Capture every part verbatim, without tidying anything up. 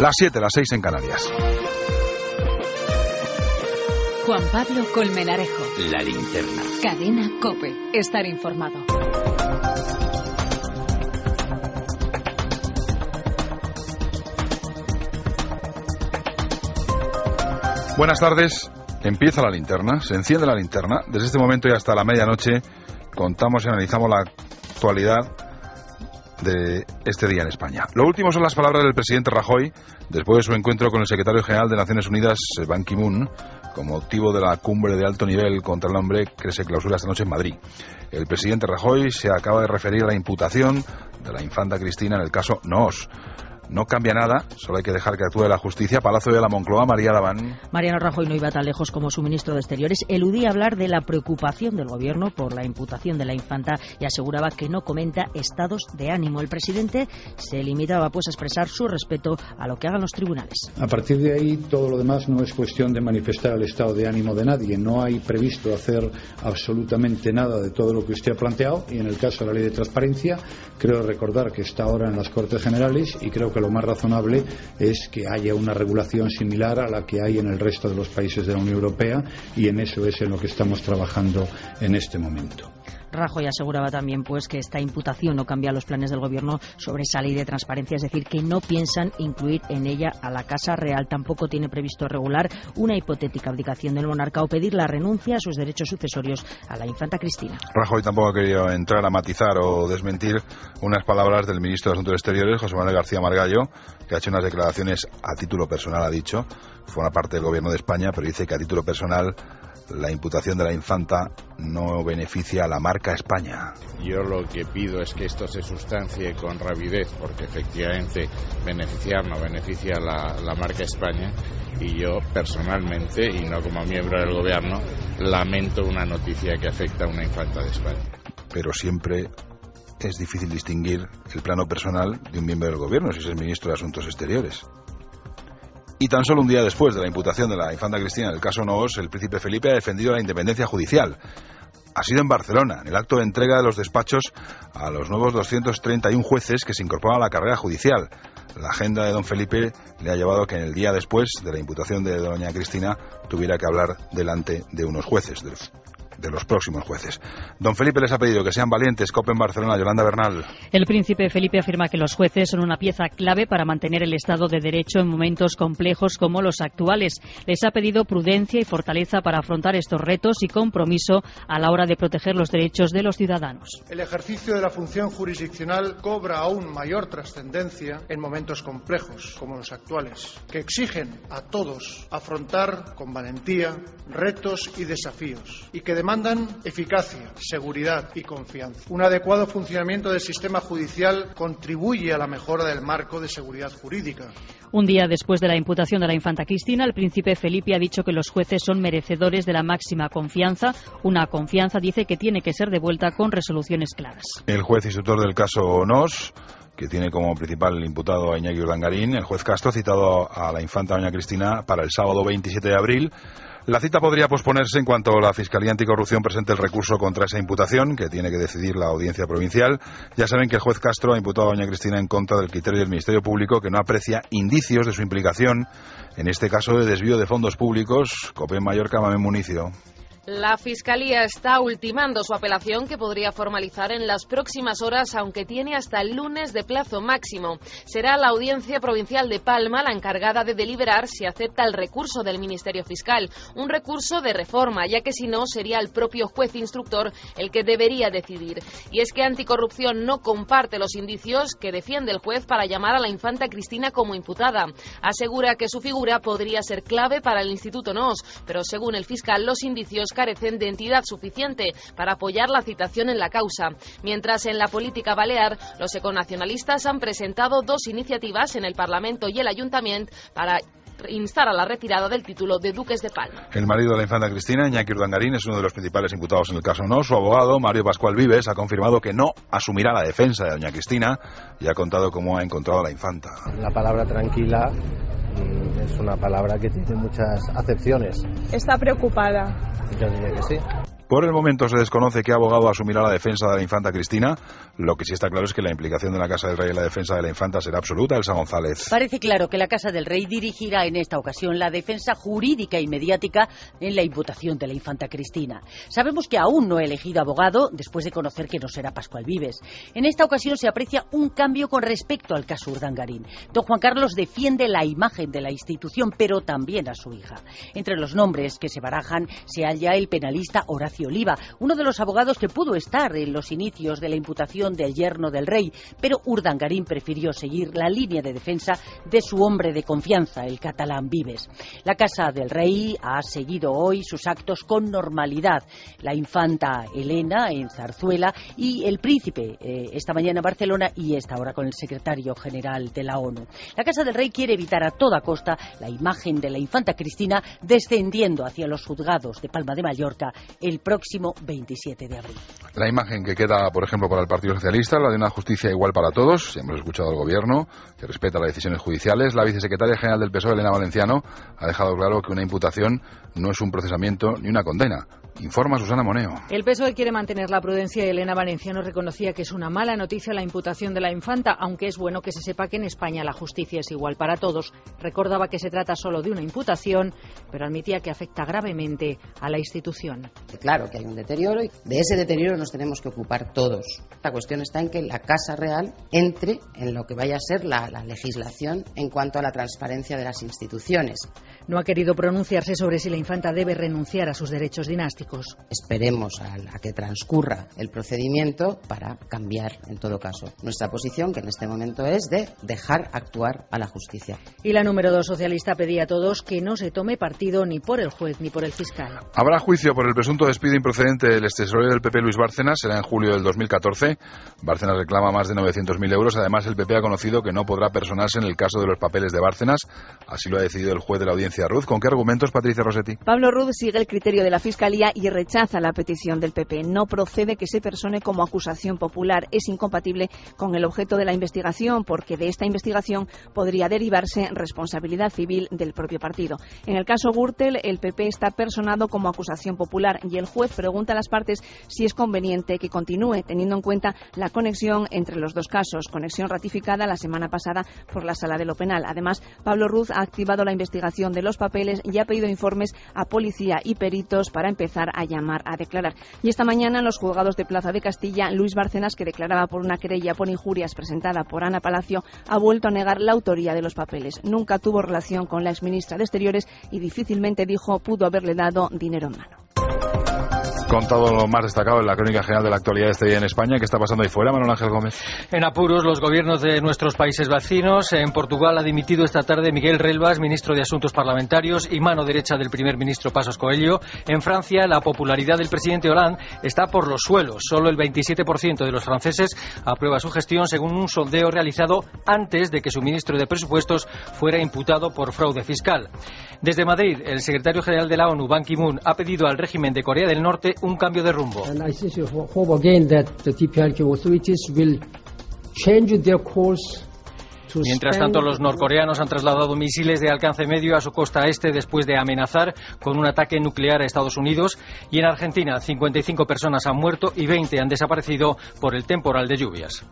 Las siete, las seis en Canarias. Juan Pablo Colmenarejo. La Linterna. Cadena COPE. Estar informado. Buenas tardes. Empieza la linterna, se enciende la linterna. Desde este momento y hasta la medianoche contamos y analizamos la actualidad de este día en España. Lo último son las palabras del presidente Rajoy después de su encuentro con el secretario general de Naciones Unidas, Ban Ki-moon, con motivo de la cumbre de alto nivel contra el hambre que se clausura esta noche en Madrid. El presidente Rajoy se acaba de referir a la imputación de la infanta Cristina en el caso Noos. No cambia nada, solo hay que dejar que actúe la justicia. Palacio de la Moncloa, María Laván. Mariano Rajoy no iba tan lejos como su ministro de Exteriores. Eludía hablar de la preocupación del gobierno por la imputación de la infanta y aseguraba que no comenta estados de ánimo. El presidente se limitaba pues a expresar su respeto a lo que hagan los tribunales. A partir de ahí, todo lo demás no es cuestión de manifestar el estado de ánimo de nadie. No hay previsto hacer absolutamente nada de todo lo que usted ha planteado, y en el caso de la ley de transparencia, creo recordar que está ahora en las Cortes Generales, y creo que lo más razonable es que haya una regulación similar a la que hay en el resto de los países de la Unión Europea, y en eso es en lo que estamos trabajando en este momento. Rajoy aseguraba también pues que esta imputación no cambia los planes del gobierno sobre esa ley de transparencia, es decir, que no piensan incluir en ella a la Casa Real. Tampoco tiene previsto regular una hipotética abdicación del monarca o pedir la renuncia a sus derechos sucesorios a la infanta Cristina. Rajoy tampoco ha querido entrar a matizar o desmentir unas palabras del ministro de Asuntos Exteriores, José Manuel García Margallo, que ha hecho unas declaraciones a título personal, ha dicho, forma parte del gobierno de España, pero dice que a título personal la imputación de la infanta no beneficia a la marca España. Yo lo que pido es que esto se sustancie con rapidez, porque efectivamente beneficiar no beneficia la, la marca España, y yo personalmente, y no como miembro del gobierno, lamento una noticia que afecta a una infanta de España. Pero siempre es difícil distinguir el plano personal de un miembro del gobierno si es el ministro de Asuntos Exteriores. Y tan solo un día después de la imputación de la infanta Cristina en el caso Noos, el príncipe Felipe ha defendido la independencia judicial. Ha sido en Barcelona, en el acto de entrega de los despachos a los nuevos doscientos treinta y uno jueces que se incorporan a la carrera judicial. La agenda de don Felipe le ha llevado a que en el día después de la imputación de doña Cristina tuviera que hablar delante de unos jueces, de los, de los próximos jueces. Don Felipe les ha pedido que sean valientes. COPE en Barcelona, Yolanda Bernal. El príncipe Felipe afirma que los jueces son una pieza clave para mantener el Estado de Derecho en momentos complejos como los actuales. Les ha pedido prudencia y fortaleza para afrontar estos retos y compromiso a la hora de proteger los derechos de los ciudadanos. El ejercicio de la función jurisdiccional cobra aún mayor trascendencia en momentos complejos como los actuales, que exigen a todos afrontar con valentía retos y desafíos, y que demandan eficacia, seguridad y confianza. Un adecuado funcionamiento del sistema judicial contribuye a la mejora del marco de seguridad jurídica. Un día después de la imputación de la infanta Cristina, el príncipe Felipe ha dicho que los jueces son merecedores de la máxima confianza. Una confianza, dice, que tiene que ser devuelta con resoluciones claras. El juez instructor del caso Noos, que tiene como principal imputado a Iñaki Urdangarín, el juez Castro, ha citado a la infanta doña Cristina para el sábado veintisiete de abril. La cita podría posponerse en cuanto la Fiscalía Anticorrupción presente el recurso contra esa imputación, que tiene que decidir la Audiencia Provincial. Ya saben que el juez Castro ha imputado a doña Cristina en contra del criterio del Ministerio Público, que no aprecia indicios de su implicación en este caso de desvío de fondos públicos. COPE en Mallorca, Mamen Municio. La Fiscalía está ultimando su apelación, que podría formalizar en las próximas horas, aunque tiene hasta el lunes de plazo máximo. Será la Audiencia Provincial de Palma la encargada de deliberar si acepta el recurso del Ministerio Fiscal, un recurso de reforma, ya que si no sería el propio juez instructor el que debería decidir. Y es que Anticorrupción no comparte los indicios que defiende el juez para llamar a la infanta Cristina como imputada. Asegura que su figura podría ser clave para el Instituto Noos, pero según el fiscal los indicios carecen de entidad suficiente para apoyar la citación en la causa. Mientras en la política balear, los econacionalistas han presentado dos iniciativas en el Parlamento y el Ayuntamiento para instar a la retirada del título de Duques de Palma. El marido de la infanta Cristina, Iñaki Urdangarín, es uno de los principales imputados en el caso Noos. Su abogado, Mario Pascual Vives, ha confirmado que no asumirá la defensa de doña Cristina y ha contado cómo ha encontrado a la infanta. La palabra tranquila es una palabra que tiene muchas acepciones. ¿Está preocupada? Yo diría que sí. Por el momento se desconoce qué abogado asumirá la defensa de la infanta Cristina. Lo que sí está claro es que la implicación de la Casa del Rey en la defensa de la infanta será absoluta. Elsa González. Parece claro que la Casa del Rey dirigirá en esta ocasión la defensa jurídica y mediática en la imputación de la infanta Cristina. Sabemos que aún no ha elegido abogado después de conocer que no será Pascual Vives. En esta ocasión se aprecia un cambio con respecto al caso Urdangarín. Don Juan Carlos defiende la imagen de la institución, pero también a su hija. Entre los nombres que se barajan se halla el penalista Horacio Oliva, uno de los abogados que pudo estar en los inicios de la imputación del yerno del rey, pero Urdangarín prefirió seguir la línea de defensa de su hombre de confianza, el catalán Vives. La Casa del Rey ha seguido hoy sus actos con normalidad. La infanta Elena en Zarzuela y el príncipe eh, esta mañana en Barcelona y esta hora con el secretario general de la ONU. La Casa del Rey quiere evitar a toda costa la imagen de la infanta Cristina descendiendo hacia los juzgados de Palma de Mallorca el próximo veintisiete de abril. La imagen que queda, por ejemplo, para el Partido Socialista, la de una justicia igual para todos. Hemos escuchado al Gobierno, que respeta las decisiones judiciales. La vicesecretaria general del P S O E, Elena Valenciano, ha dejado claro que una imputación no es un procesamiento ni una condena. Informa Susana Moneo. El P S O E quiere mantener la prudencia y Elena Valenciano reconocía que es una mala noticia la imputación de la infanta, aunque es bueno que se sepa que en España la justicia es igual para todos. Recordaba que se trata solo de una imputación, pero admitía que afecta gravemente a la institución. Claro que hay un deterioro y de ese deterioro nos tenemos que ocupar todos. La cuestión está en que la Casa Real entre en lo que vaya a ser la, la legislación en cuanto a la transparencia de las instituciones. No ha querido pronunciarse sobre si la infanta debe renunciar a sus derechos dinásticos. Esperemos a, a que transcurra el procedimiento para cambiar, en todo caso, nuestra posición, que en este momento es de dejar actuar a la justicia. Y la número dos socialista pedía a todos que no se tome partido ni por el juez ni por el fiscal. Habrá juicio por el presunto despido improcedente del extesorero del P P, Luis Bárcenas. Será en julio del dos mil catorce. Bárcenas reclama más de novecientos mil euros. Además, el P P ha conocido que no podrá personarse en el caso de los papeles de Bárcenas. Así lo ha decidido el juez de la audiencia, Ruz. ¿Con qué argumentos, Patricia Rossetti? Pablo Ruz sigue el criterio de la Fiscalía y rechaza la petición del P P. No procede que se persone como acusación popular. Es incompatible con el objeto de la investigación, porque de esta investigación podría derivarse responsabilidad civil del propio partido. En el caso Gürtel, el P P está personado como acusación popular y el juez pregunta a las partes si es conveniente que continúe, teniendo en cuenta la conexión entre los dos casos, conexión ratificada la semana pasada por la Sala de lo Penal. Además, Pablo Ruz ha activado la investigación de los papeles y ha pedido informes a policía y peritos para empezar a llamar a declarar. Y esta mañana en los juzgados de Plaza de Castilla, Luis Bárcenas, que declaraba por una querella por injurias presentada por Ana Palacio, ha vuelto a negar la autoría de los papeles. Nunca tuvo relación con la exministra de Exteriores y difícilmente, dijo, pudo haberle dado dinero en mano. Contado lo más destacado en la crónica general de la actualidad de este día en España. ¿Qué está pasando ahí fuera, Manuel Ángel Gómez? En apuros los gobiernos de nuestros países vecinos. En Portugal ha dimitido esta tarde Miguel Relvas, ministro de Asuntos Parlamentarios y mano derecha del primer ministro Passos Coelho. En Francia, la popularidad del presidente Hollande está por los suelos. Solo el veintisiete por ciento de los franceses aprueba su gestión, según un sondeo realizado antes de que su ministro de Presupuestos fuera imputado por fraude fiscal. Desde Madrid, el secretario general de la ONU, Ban Ki-moon, ha pedido al régimen de Corea del Norte un cambio de rumbo. Mientras tanto, los norcoreanos han trasladado misiles de alcance medio a su costa este después de amenazar con un ataque nuclear a Estados Unidos. Y en Argentina, cincuenta y cinco personas han muerto y veinte han desaparecido por el temporal de lluvias.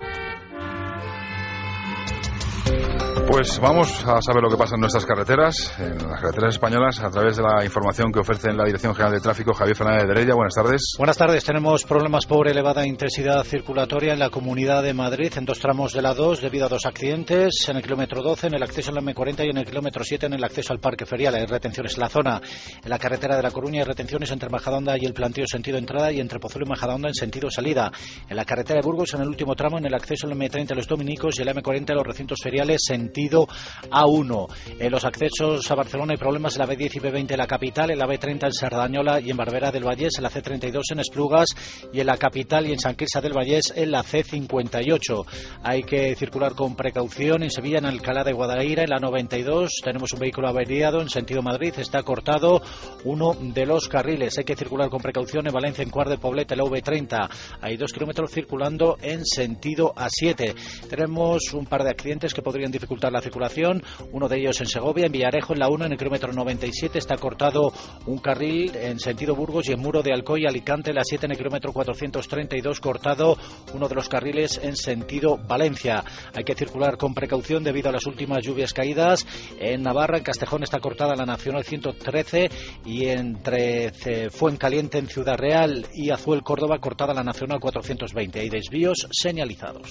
Pues vamos a saber lo que pasa en nuestras carreteras, en las carreteras españolas, a través de la información que ofrece en la Dirección General de Tráfico Javier Fernández de Heredia. Buenas tardes. Buenas tardes. Tenemos problemas por elevada intensidad circulatoria en la Comunidad de Madrid, en dos tramos de la dos, debido a dos accidentes, en el kilómetro doce, en el acceso a la eme cuarenta y en el kilómetro siete, en el acceso al Parque Ferial. Hay retenciones en la zona. En la carretera de La Coruña hay retenciones entre Majadahonda y el Plantío sentido entrada y entre Pozuelo y Majadahonda en sentido salida. En la carretera de Burgos, en el último tramo, en el acceso a la eme treinta a los Dominicos y a la eme cuarenta a los recintos feriales sentido A uno. En los accesos a Barcelona hay problemas en la be diez y be veinte en la capital, en la be treinta en Sardañola y en Barberá del Vallés, en la ce treinta y dos en Esplugas y en la capital y en San Quirze del Vallés en la ce cincuenta y ocho. Hay que circular con precaución en Sevilla, en Alcalá de Guadaira, en la noventa y dos. Tenemos un vehículo averiado en sentido Madrid, está cortado uno de los carriles. Hay que circular con precaución en Valencia, en Cuart de Poblet, en la ve treinta. Hay dos kilómetros circulando en sentido a siete. Tenemos un par de accidentes que podrían dificultar cortar la circulación, uno de ellos en Segovia, en Villarejo, en la uno, en el kilómetro noventa y siete, está cortado un carril en sentido Burgos, y en Muro de Alcoy, Alicante, la siete, en el kilómetro cuatrocientos treinta y dos, cortado uno de los carriles en sentido Valencia. Hay que circular con precaución debido a las últimas lluvias caídas. En Navarra, en Castejón, está cortada la Nacional ciento trece, y entre Fuencaliente, en Ciudad Real, y Azuel, Córdoba, cortada la Nacional cuatrocientos veinte. Hay desvíos señalizados.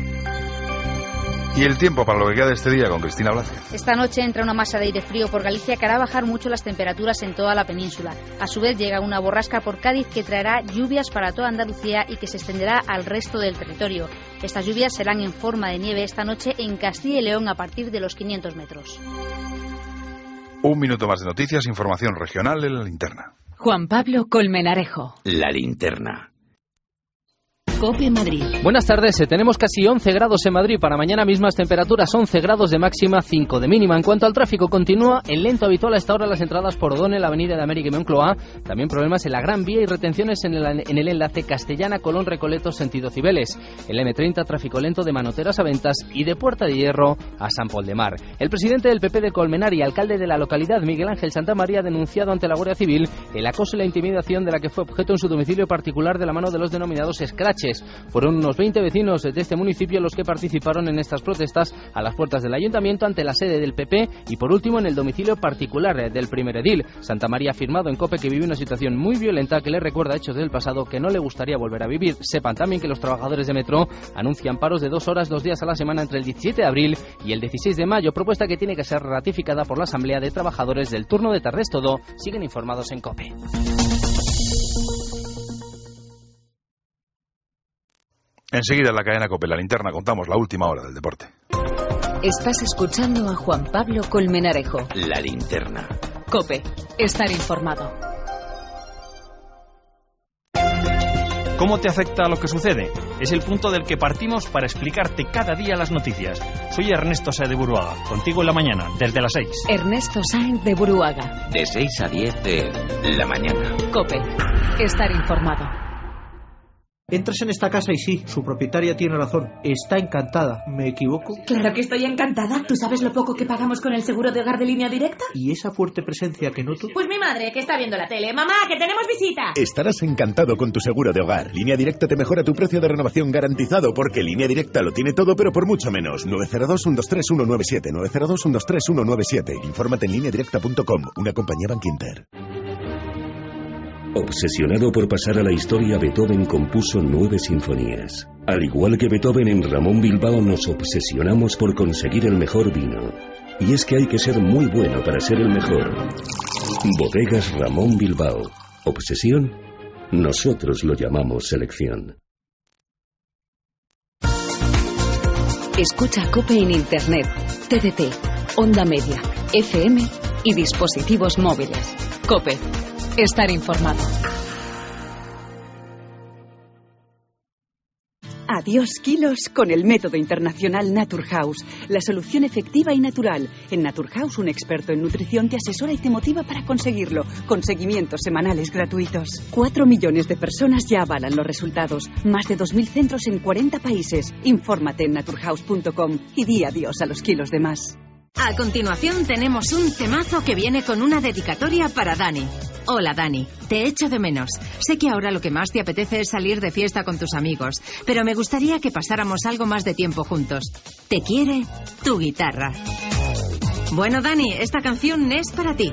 Y el tiempo para lo que queda de este día con Cristina Blázquez. Esta noche entra una masa de aire frío por Galicia que hará bajar mucho las temperaturas en toda la península. A su vez llega una borrasca por Cádiz que traerá lluvias para toda Andalucía y que se extenderá al resto del territorio. Estas lluvias serán en forma de nieve esta noche en Castilla y León a partir de los quinientos metros. Un minuto más de noticias, información regional en La Linterna. Juan Pablo Colmenarejo. La Linterna. COPE Madrid. Buenas tardes, tenemos casi once grados en Madrid, para mañana mismas temperaturas, once grados de máxima, cinco de mínima. En cuanto al tráfico, continúa el lento habitual a esta hora las entradas por O'Donnell, la Avenida de América y Moncloa, también problemas en la Gran Vía y retenciones en el, en el enlace Castellana-Colón-Recoleto sentido Cibeles. El eme treinta, tráfico lento de Manoteras a Ventas y de Puerta de Hierro a San Pol de Mar. El presidente del P P de Colmenar y alcalde de la localidad, Miguel Ángel Santamaría, ha denunciado ante la Guardia Civil el acoso y la intimidación de la que fue objeto en su domicilio particular de la mano de los denominados scratches. Fueron unos veinte vecinos de este municipio los que participaron en estas protestas a las puertas del ayuntamiento, ante la sede del P P y por último en el domicilio particular del primer edil. Santamaría ha afirmado en COPE que vive una situación muy violenta que le recuerda hechos del pasado que no le gustaría volver a vivir. Sepan también que los trabajadores de Metro anuncian paros de dos horas, dos días a la semana entre el diecisiete de abril y el dieciséis de mayo, propuesta que tiene que ser ratificada por la Asamblea de Trabajadores del turno de tardes. Todo siguen informados en COPE. Enseguida en la cadena COPE, La Linterna, contamos la última hora del deporte. Estás escuchando a Juan Pablo Colmenarejo. La Linterna. COPE, estar informado. ¿Cómo te afecta lo que sucede? Es el punto del que partimos para explicarte cada día las noticias. Soy Ernesto Sáenz de Buruaga, contigo en la mañana, desde las seis. Ernesto Sáenz de Buruaga. De seis a diez de la mañana. COPE, estar informado. Entras en esta casa y sí, su propietaria tiene razón. Está encantada. ¿Me equivoco? Claro que estoy encantada. ¿Tú sabes lo poco que pagamos con el seguro de hogar de Línea Directa? ¿Y esa fuerte presencia que noto? Pues mi madre, que está viendo la tele. ¡Mamá, que tenemos visita! Estarás encantado con tu seguro de hogar. Línea Directa te mejora tu precio de renovación garantizado, porque Línea Directa lo tiene todo, pero por mucho menos. nueve cero dos, uno dos tres, uno nueve siete. nueve cero dos, uno dos tres, uno nueve siete. Infórmate en línea directa punto com, una compañía Bankinter. Obsesionado por pasar a la historia, Beethoven compuso nueve sinfonías. Al igual que Beethoven, en Ramón Bilbao nos obsesionamos por conseguir el mejor vino. Y es que hay que ser muy bueno para ser el mejor. Bodegas Ramón Bilbao. ¿Obsesión? Nosotros lo llamamos selección. Escucha COPE en Internet, T D T, Onda Media, F M y dispositivos móviles. COPE. Estar informado. Adiós kilos con el método internacional Naturhaus, la solución efectiva y natural. En Naturhaus, un experto en nutrición te asesora y te motiva para conseguirlo, con seguimientos semanales gratuitos. Cuatro millones de personas ya avalan los resultados, más de dos mil centros en cuarenta países. Infórmate en naturhaus punto com y di adiós a los kilos de más. A continuación tenemos un temazo que viene con una dedicatoria para Dani. Hola Dani, te echo de menos. Sé que ahora lo que más te apetece es salir de fiesta con tus amigos, pero me gustaría que pasáramos algo más de tiempo juntos. Te quiere tu guitarra. Bueno Dani, esta canción es para ti.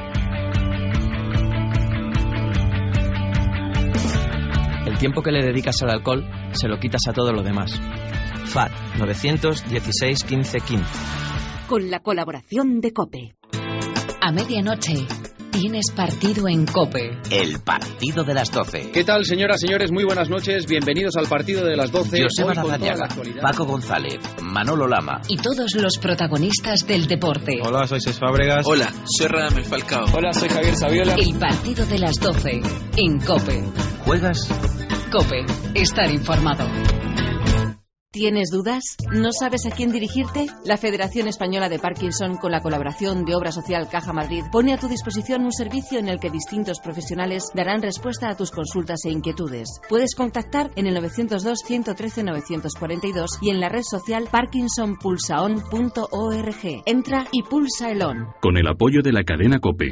El tiempo que le dedicas al alcohol se lo quitas a todo lo demás. F A T nueve uno seis, uno cinco, uno cinco. Con la colaboración de COPE. A medianoche tienes partido en COPE. El partido de las doce. ¿Qué tal, señoras, señores? Muy buenas noches. Bienvenidos al partido de las doce. Joseba Larrañaga, Paco González, Manolo Lama. Y todos los protagonistas del deporte. Hola, soy Cés Fábregas. Hola, soy Radamel Falcao. Hola, soy Javier Saviola. El partido de las doce en COPE. ¿Juegas? COPE. Estar informado. ¿Tienes dudas? ¿No sabes a quién dirigirte? La Federación Española de Parkinson, con la colaboración de Obra Social Caja Madrid, pone a tu disposición un servicio en el que distintos profesionales darán respuesta a tus consultas e inquietudes. Puedes contactar en el novecientos dos, ciento trece, novecientos cuarenta y dos y en la red social parkinson pulsa on punto org. Entra y pulsa el on. Con el apoyo de la cadena COPE.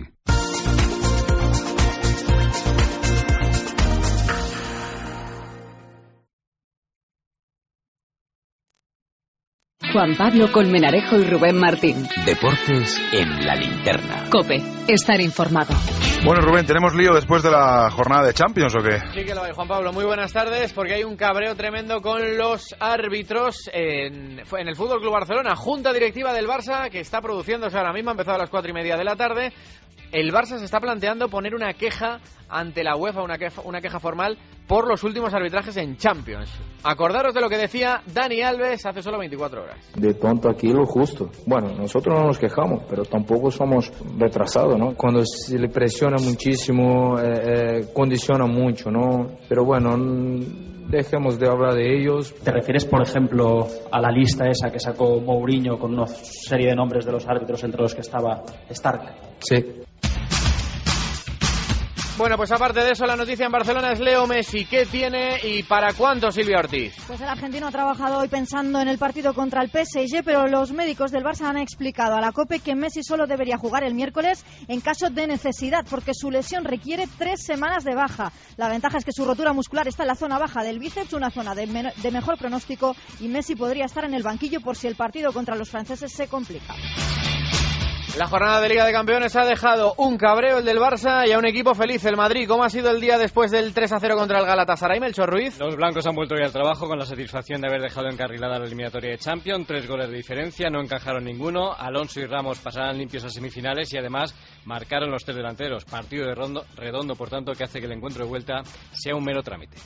Juan Pablo Colmenarejo y Rubén Martín. Deportes en la linterna. COPE, estar informado. Bueno, Rubén, ¿tenemos lío después de la jornada de Champions o qué? Sí que lo hay, Juan Pablo. Muy buenas tardes, porque hay un cabreo tremendo con los árbitros en, en el Fútbol Club Barcelona. Junta directiva del Barça, que está produciéndose ahora mismo, ha empezado a las cuatro y media de la tarde. El Barça se está planteando poner una queja ante la UEFA, una queja, una queja formal por los últimos arbitrajes en Champions. Acordaros de lo que decía Dani Alves hace solo veinticuatro horas. De tonto aquí lo justo. Bueno, nosotros no nos quejamos, pero tampoco somos retrasados, ¿no? Cuando se le presiona muchísimo, eh, eh, condiciona mucho, ¿no? Pero bueno, dejemos de hablar de ellos. ¿Te refieres, por ejemplo, a la lista esa que sacó Mourinho con una serie de nombres de los árbitros entre los que estaba Stark? Sí. Bueno, pues aparte de eso, la noticia en Barcelona es Leo Messi. ¿Qué tiene y para cuánto, Silvia Ortiz? Pues el argentino ha trabajado hoy pensando en el partido contra el P S G, pero los médicos del Barça han explicado a la COPE que Messi solo debería jugar el miércoles en caso de necesidad, porque su lesión requiere tres semanas de baja. La ventaja es que su rotura muscular está en la zona baja del bíceps, una zona de, men- de mejor pronóstico, y Messi podría estar en el banquillo por si el partido contra los franceses se complica. La jornada de Liga de Campeones ha dejado un cabreo, el del Barça, y a un equipo feliz, el Madrid. ¿Cómo ha sido el día después del tres a cero contra el Galatasaray, Melchor Ruiz? Los blancos han vuelto hoy al trabajo con la satisfacción de haber dejado encarrilada la eliminatoria de Champions. Tres goles de diferencia, no encajaron ninguno. Alonso y Ramos pasarán limpios a semifinales y además marcaron los tres delanteros. Partido de rondo, redondo, por tanto, que hace que el encuentro de vuelta sea un mero trámite.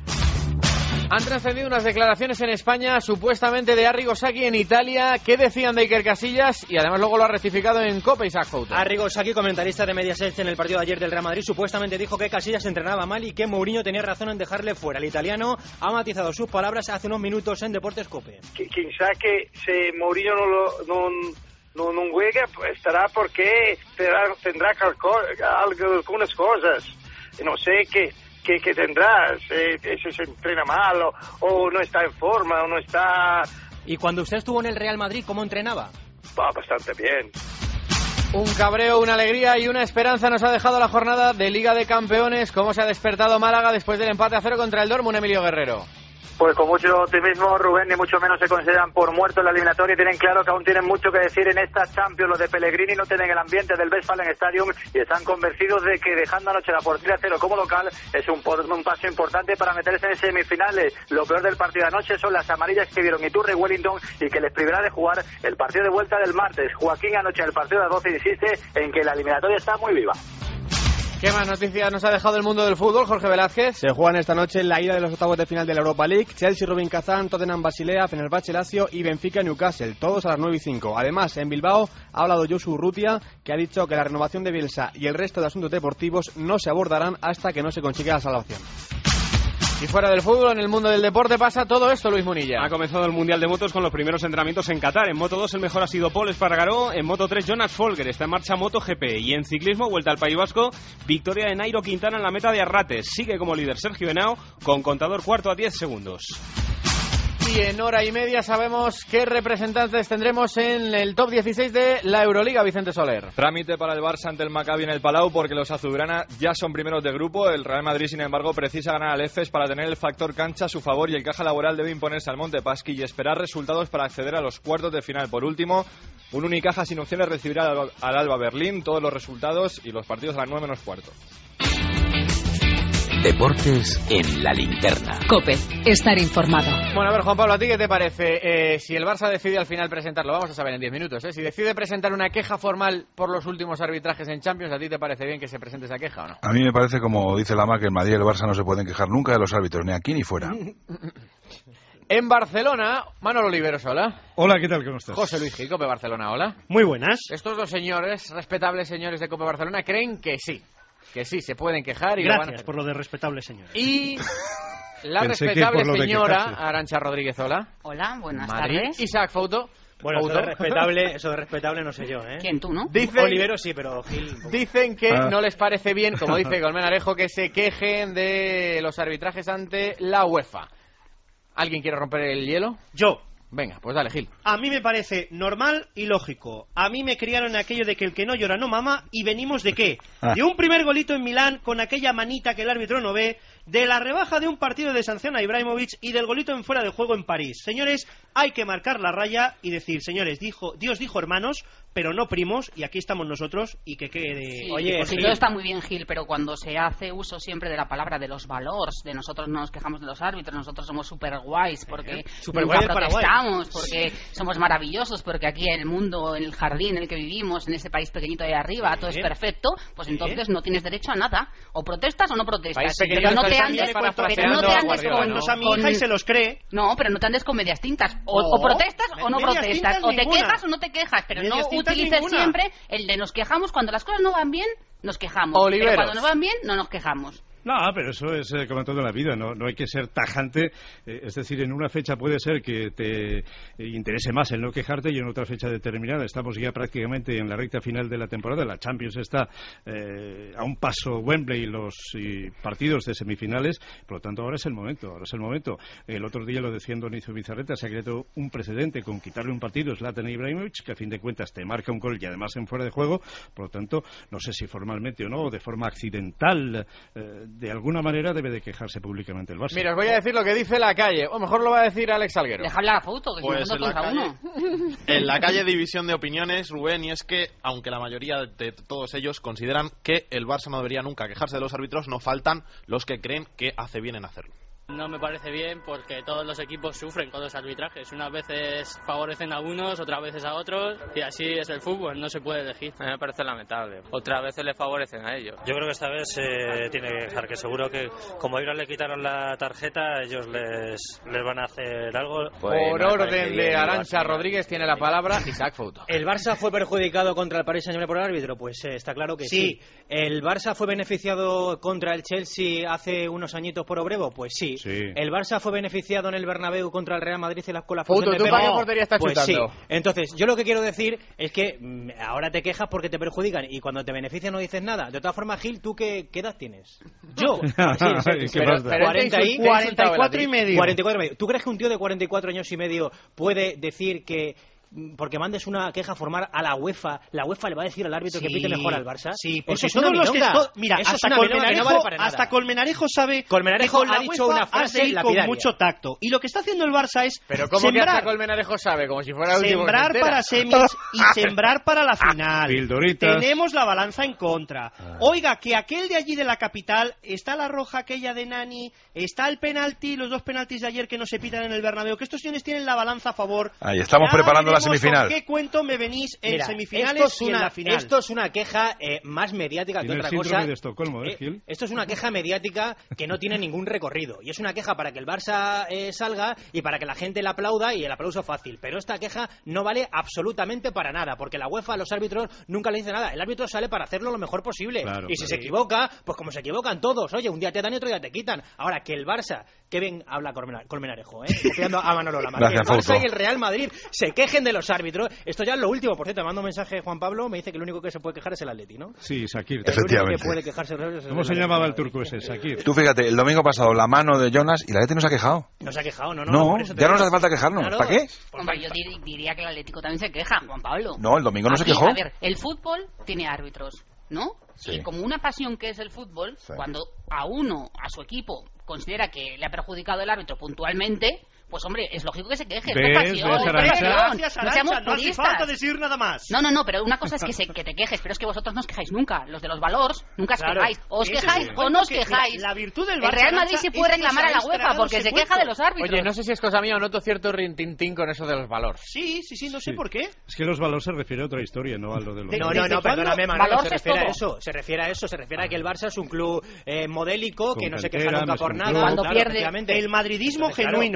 Han trascendido unas declaraciones en España, supuestamente de Arrigo Sacchi en Italia. ¿Qué decían de Iker Casillas? Y además luego lo ha rectificado en COPE, Isaac Couto. Arrigo Sacchi, comentarista de Mediaset en el partido de ayer del Real Madrid, supuestamente dijo que Casillas entrenaba mal y que Mourinho tenía razón en dejarle fuera. El italiano ha matizado sus palabras hace unos minutos en Deportes COPE. Quizá que si Mourinho no lo... No... No, no juega, pues estará porque tendrá, tendrá calco, algo, algunas cosas. No sé qué, qué, qué tendrá, si, si se entrena mal o, o no está en forma o no está... Y cuando usted estuvo en el Real Madrid, ¿cómo entrenaba? Va bastante bien. Un cabreo, una alegría y una esperanza nos ha dejado la jornada de Liga de Campeones. ¿Cómo se ha despertado Málaga después del empate a cero contra el Dortmund, Emilio Guerrero? Pues con mucho optimismo, Rubén, ni mucho menos se consideran por muertos en la eliminatoria y tienen claro que aún tienen mucho que decir en esta Champions. Los de Pellegrini no tienen el ambiente del Westfalen Stadium y están convencidos de que dejando anoche la portería cero como local es un, un paso importante para meterse en semifinales. Lo peor del partido de anoche son las amarillas que vieron Iturre y Wellington y que les privará de jugar el partido de vuelta del martes. Joaquín anoche en el partido de las doce insiste en que la eliminatoria está muy viva. ¿Qué más noticias nos ha dejado el mundo del fútbol, Jorge Velázquez? Se juegan esta noche la ida de los octavos de final de la Europa League. Chelsea, Rubin Kazán, Tottenham, Basilea, Fenerbahce, Lazio y Benfica, Newcastle. Todos a las nueve y cinco. Además, en Bilbao ha hablado Josu Urrutia, que ha dicho que la renovación de Bielsa y el resto de asuntos deportivos no se abordarán hasta que no se consiga la salvación. Y fuera del fútbol, en el mundo del deporte pasa todo esto, Luis Munilla. Ha comenzado el Mundial de Motos con los primeros entrenamientos en Qatar. En Moto dos el mejor ha sido Paul Espargaró, en Moto tres Jonas Folger, está en marcha MotoGP. Y en ciclismo, vuelta al País Vasco, victoria de Nairo Quintana en la meta de Arrates. Sigue como líder Sergio Henao, con contador cuarto a diez segundos. Y en hora y media sabemos qué representantes tendremos en el top dieciséis de la Euroliga, Vicente Soler. Trámite para el Barça ante el Maccabi en el Palau porque los azulgrana ya son primeros de grupo. El Real Madrid, sin embargo, precisa ganar al Efes para tener el factor cancha a su favor y el Caja Laboral debe imponerse al Montepaschi y esperar resultados para acceder a los cuartos de final. Por último, un Unicaja sin opciones recibirá al Alba, al Alba Berlín. Todos los resultados y los partidos a las nueve menos cuarto. Deportes en la linterna. COPE, estar informado. Bueno, a ver, Juan Pablo, ¿a ti qué te parece? Eh, si el Barça decide al final presentarlo, vamos a saber en diez minutos, ¿eh? Si decide presentar una queja formal por los últimos arbitrajes en Champions, ¿a ti te parece bien que se presente esa queja o no? A mí me parece, como dice Lama, que en Madrid y el Barça no se pueden quejar nunca de los árbitros, ni aquí ni fuera. En Barcelona, Manolo Oliveros, hola. Hola, ¿qué tal? ¿Cómo estás? José Luis Gil, Cope Barcelona, hola. Muy buenas. Estos dos señores, respetables señores de Cope Barcelona, creen que sí. Que sí, se pueden quejar y Gracias lo van a hacer. por lo de respetables señores. Y La Pensé respetable que por lo de señora quejarse. Arantxa Rodríguez, hola. Hola, buenas Madrid. tardes. Isaac Fouto. Bueno, eso Fouto. de respetable, eso de respetable no sé yo, ¿eh? ¿Quién, tú, no? Dicen- Olivero sí, pero Gil... Dicen que Ah. no les parece bien, como dice Colmenarejo, que se quejen de los arbitrajes ante la UEFA. ¿Alguien quiere romper el hielo? Yo. Venga, pues dale, Gil. A mí me parece normal y lógico. A mí me criaron aquello de que el que no llora no mama, y venimos de qué? Ah. De un primer golito en Milán con aquella manita que el árbitro no ve, de la rebaja de un partido de sanción a Ibrahimovic y del golito en fuera de juego en París. Señores, hay que marcar la raya y decir, señores, dijo, Dios dijo hermanos, pero no primos, y aquí estamos nosotros, y que quede... Sí, Oye, porque Gil, todo está muy bien, Gil, pero cuando se hace uso siempre de la palabra de los valores, de nosotros no nos quejamos de los árbitros, nosotros somos super guays, porque Superguay nunca del Paraguay. protestamos, porque somos maravillosos, porque aquí en el mundo, en el jardín en el que vivimos, en este país pequeñito de arriba, todo es Bien. perfecto, pues Bien. entonces no tienes derecho a nada. O protestas o no protestas. País Pero pequeñito no te está andes, también pero parafraseando no te a andes Guardiola, con, ¿no? a mi con- hija y se los cree. No, pero no te andes con medias tintas. O, No, o protestas o no medias protestas. tintas O te ninguna. quejas o no te quejas, pero Medias no tintas utilices ninguna. siempre el de nos quejamos cuando las cosas no van bien, nos quejamos. Oliveros. Pero cuando no van bien, no nos quejamos. No, pero eso es eh, como todo en la vida, no, no hay que ser tajante, eh, es decir, en una fecha puede ser que te eh, interese más el no quejarte y en otra fecha determinada. Estamos ya prácticamente en la recta final de la temporada, la Champions está eh, a un paso Wembley, los y partidos de semifinales, por lo tanto ahora es el momento, ahora es el momento. El otro día lo decía Donizo Bizarreta, se ha creado un precedente con quitarle un partido a Zlatan Ibrahimovic, que a fin de cuentas te marca un gol y además en fuera de juego, por lo tanto, no sé si formalmente o no, o de forma accidental, eh, de alguna manera debe de quejarse públicamente el Barça. Mira, os voy a decir lo que dice la calle, o mejor lo va a decir Alex Salguero. Deja hablar a Fouto, que Pues si en no la contra calle- uno. En la calle división de opiniones, Rubén, y es que, aunque la mayoría de todos ellos consideran que el Barça no debería nunca quejarse de los árbitros, no faltan los que creen que hace bien en hacerlo. No me parece bien porque todos los equipos sufren con los arbitrajes. Unas veces favorecen a unos, otras veces a otros, y así es el fútbol, no se puede elegir. A mí me parece lamentable. Otras veces le favorecen a ellos. Yo creo que esta vez se tiene que dejar, que seguro que como a ellos le quitaron la tarjeta, ellos les, les van a hacer algo. Por orden de Arantxa Rodríguez tiene la palabra Isaac Fouto. ¿El Barça fue perjudicado contra el Paris Saint-Germain por el árbitro? Pues eh, está claro que sí. Sí. ¿El Barça fue beneficiado contra el Chelsea hace unos añitos por Obrevo? Pues sí. Sí. ¿El Barça fue beneficiado en el Bernabéu contra el Real Madrid y la con la Fouto, fusión de ¿tú Pep? para qué portería estás Pues chutando? sí. Entonces, yo lo que quiero decir es que mm, ahora te quejas porque te perjudican y cuando te benefician no dices nada. De todas formas, Gil, ¿tú qué, qué edad tienes? Yo. Sí, sí, sí. ¿Qué más da? cuarenta y cuarenta y cuatro y medio. cuarenta y cuatro y medio. ¿Tú crees que un tío de cuarenta y cuatro años y medio puede decir que porque mandes una queja formal a la UEFA, la UEFA le va a decir al árbitro Sí, que pite mejor al Barça? Sí, Eso porque es una todos los que milonga. to- mira, Eso es hasta una milonga que Colmenarejo, no vale para nada. hasta Colmenarejo sabe Colmenarejo que con ha la dicho UEFA una has frase de ir con lapidaria. mucho tacto. Y lo que está haciendo el Barça es Pero ¿cómo que sembrar, hasta Colmenarejo sabe? Como si fuera el último que sembrar se entera. para semis y sembrar para la final. Pildoritas. Tenemos la balanza en contra. Oiga, que aquel de allí de la capital, está la roja aquella de Nani, está el penalti, los dos penaltis de ayer que no se pitan en el Bernabéu, que estos señores tienen la balanza a favor. Ahí estamos Ya preparando la veremos semifinal. ¿Con qué cuento me venís en Mira, semifinales esto es y en una, la final? Esto es una queja eh, más mediática que Tiene el otra síndrome cosa. de Estocolmo, ¿eh, Eh, Gil? esto es una queja mediática que no tiene ningún recorrido. Y es una queja para que el Barça eh, salga y para que la gente le aplauda y el aplauso fácil. Pero esta queja no vale absolutamente para nada, porque la UEFA a los árbitros nunca le dice nada. El árbitro sale para hacerlo lo mejor posible. Claro, y si claro. se equivoca, pues como se equivocan todos. Oye, un día te dan y otro día te quitan. Ahora, que el Barça, que bien habla Colmena- Colmenarejo, ¿eh? copiando a Manolo Lama, que el Gracias, Barça Fouto. y el Real Madrid se quejen de los árbitros. Esto ya es lo último. Por cierto, me manda un mensaje Juan Pablo, me dice que el único que se puede quejar es el Atleti, ¿no? Sí, Sakir. El único Efectivamente. que puede quejarse de los árbitros es ¿Cómo el se Atleti. llamaba el turco ese? Sakir. Tú fíjate, el domingo pasado la mano de Jonas y la Leti no se ha quejado. No se ha quejado, no, no. No, por eso te ya no digo. nos hace falta quejarnos. Claro. ¿Para qué? Hombre, yo dir- diría que el Atlético también se queja, Juan Pablo. No, el domingo no se Aquí, quejó. A ver, el fútbol tiene árbitros, ¿no? Sí. Y como una pasión que es el fútbol, Sí. cuando a uno, a su equipo, considera que le ha perjudicado el árbitro puntualmente, pues hombre, es lógico que se queje. ¿Ves? Es pasión, ¿Ves, es Arantxa? pasión. Gracias, No Arantxa, seamos no hace puristas. falta decir nada más. No, no, no, pero una cosa es que, se, que te quejes, pero es que vosotros no os quejáis nunca. Los de los valores nunca os Claro. quejáis. O os Ese es quejáis el o no os cuento que quejáis. la- la virtud del El Barça, Real Madrid Arantxa, sí puede es que reclamar a la os habéis UEFA tragado porque ese se queja cuento. de los árbitros. Oye, no sé si es cosa mía o noto cierto rintintín con eso de los valores. Sí, sí, sí, no sé Sí. por qué. Es que los valores se refiere a otra historia, no a lo de los De- No, valores. no, no, ¿Desde cuándo? perdóname, Manolo, Valor se es refiere a todo. eso, se refiere a eso, se refiere a que el Barça es un club eh, modélico, Con que no se cantera, queja nunca no es por un nada. club. Cuando claro, pierde, efectivamente. El madridismo Entonces, claro, genuino pero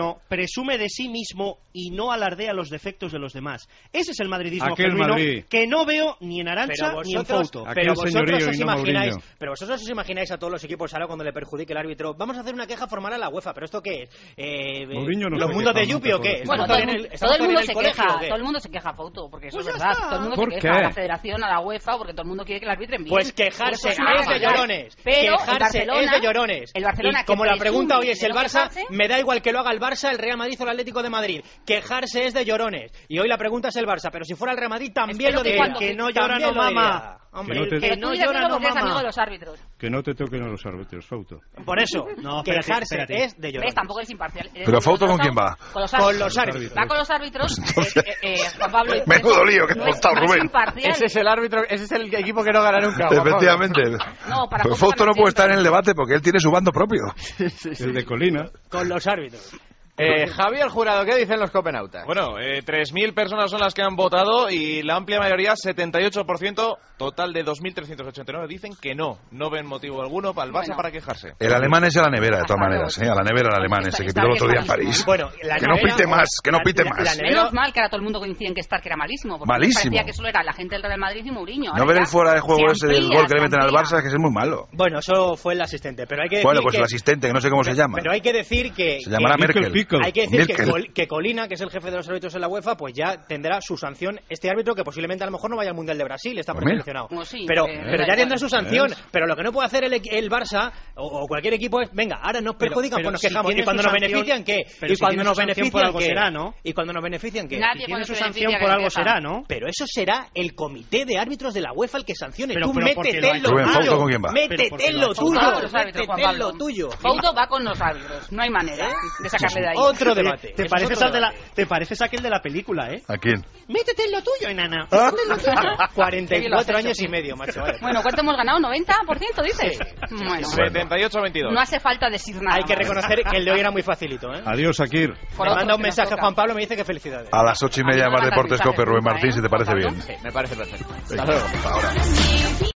presume de sí mismo y no alardea los defectos de los demás. Ese es el madridismo Aquel genuino Madrid. que no veo ni en Arantxa Pero ni en vosotros, Fouto. pero Aquel vosotros señorío os y no imagináis, Mourinho. pero vosotros os imagináis a todos los equipos ahora cuando le perjudique el árbitro. Vamos a hacer una queja formal a la UEFA, pero ¿esto qué es? Eh, Mourinho no ¿Los se mundos queja de Yupi nunca o qué? por- Bueno, ¿Estamos todo el, en mundo- el, todo el estamos mundo en se el colegio queja, o qué? todo el mundo se queja, Fouto, porque eso Pues es ya verdad. está. Todo el mundo ¿Por se queja qué? a la Federación, a la UEFA, porque todo el mundo quiere que el arbitren bien. Pues quejarse Eso es es de llorones. Pero el Quejarse Barcelona, es de llorones. el Barcelona y que como la presume pregunta hoy es de el no Barça, quejarse, me da igual que lo haga el Barça, el Real Madrid o el Atlético de Madrid. Quejarse es de llorones. Y hoy la pregunta es el Barça, pero si fuera el Real Madrid también Espero lo que diría. cuando- que no llora También no lo diría. mama. Hombre, Que no te- que Pero no tú dices llora eso no porque eres amigo mama. de los árbitros. Que no te toquen a los árbitros, Fouto. Por eso, No, espérate, quejarse espérate. es de llorar. ¿Ves? Tampoco eres imparcial. Eres Pero de Fouto, ¿con los- quién va? Con los Con árbitros. los árbitros. Va con los árbitros. Entonces- eh, eh, eh, Juan Pablo. y por Menudo eso lío que no te es- has montado, no es Rubén. imparcial. Ese es el árbitro, ese es el equipo que no gana nunca. Juan Pablo. Efectivamente. No, para Pero Fouto Fouto no también puede estar en siempre. el debate porque él tiene su bando propio. El de Colina. Con los árbitros. Eh, Javier Jurado, ¿qué dicen los copenautas? Bueno, eh, tres mil personas son las que han votado y la amplia mayoría, setenta y ocho por ciento, total de dos mil trescientos ochenta y nueve, dicen que no. No ven motivo alguno para el Barça Bueno. para quejarse. El alemán es a la nevera, de todas Hasta maneras. luego. ¿eh? A la nevera el alemán Está- ese que está pitó el otro día en malísimo. París. Bueno, la Que no nevera- pite más, que no la- pite la- más. la nevera- Menos mal que ahora todo el mundo coincide en que Stark era malísimo. Porque Malísimo. parecía que solo era la gente del Real Madrid y Mourinho. No Ahora ver ya el fuera de juego se ese del amplía, gol que le se meten al amplía. Barça, que es muy malo. Bueno, eso fue el asistente, pero hay que decir Bueno, pues que... el asistente, que no sé cómo se llama. Pero hay que decir que... Se llamará que- Merkel. Pickle. Hay que decir que, Merkel. Col- que Colina, que es el jefe de los árbitros en la UEFA, pues ya tendrá su sanción. Este árbitro que posiblemente a lo mejor no vaya al Mundial de Brasil, está Pues mira. preseleccionado. Pues sí, pero, eh, pero da ya igual. tendrá su sanción. ¿Ves? Pero lo que no puede hacer el, equ- el Barça o, o cualquier equipo es, venga, ahora nos Pero- perjudican, pero pues nos si quejamos. tiene Y cuando su nos sanción- benefician, ¿qué? pero Y si cuando tiene nos su sanción por benefician, algo ¿qué? será, ¿no? Y cuando nos benefician, ¿qué? Nadie Si cuando tiene su se sanción beneficia por que algo queja. será, ¿no? Pero eso será el comité de árbitros de la UEFA el que sancione. Pero- Tú pero porque métete lo ha en hecho lo Rubén, Fouto, tuyo. ¿con quién va? Pero Métete porque en lo lo ha hecho. tuyo. Fouto va con los árbitros, Juan Métete en lo Pablo. tuyo. Fouto va con los árbitros. No hay manera de sacarle de ahí. Otro Oye, debate. Te Eso pareces, es otro al de la, debate. te pareces aquel de la película, ¿eh? ¿A quién? Métete en lo tuyo, enana. ¿Ah? Métete en lo tuyo. cuarenta y Sí, lo has cuatro hecho, años sí. y medio, macho. vaya. Bueno, ¿cuánto hemos ganado? ¿noventa por ciento dices? Bueno, setenta y ocho a veintidós. no hace falta decir nada. Hay que más. reconocer que el de hoy era muy facilito, ¿eh? Adiós, Akir. Por Me otro manda un que nos mensaje toca. Juan Pablo, me dice que felicidades. A las ocho y A mí media me más mandan Deportes mensajes Cope, Rubén nunca, Martín, ¿eh? si te parece Juan bien. Pablo. Me parece perfecto. Venga, hasta ahora.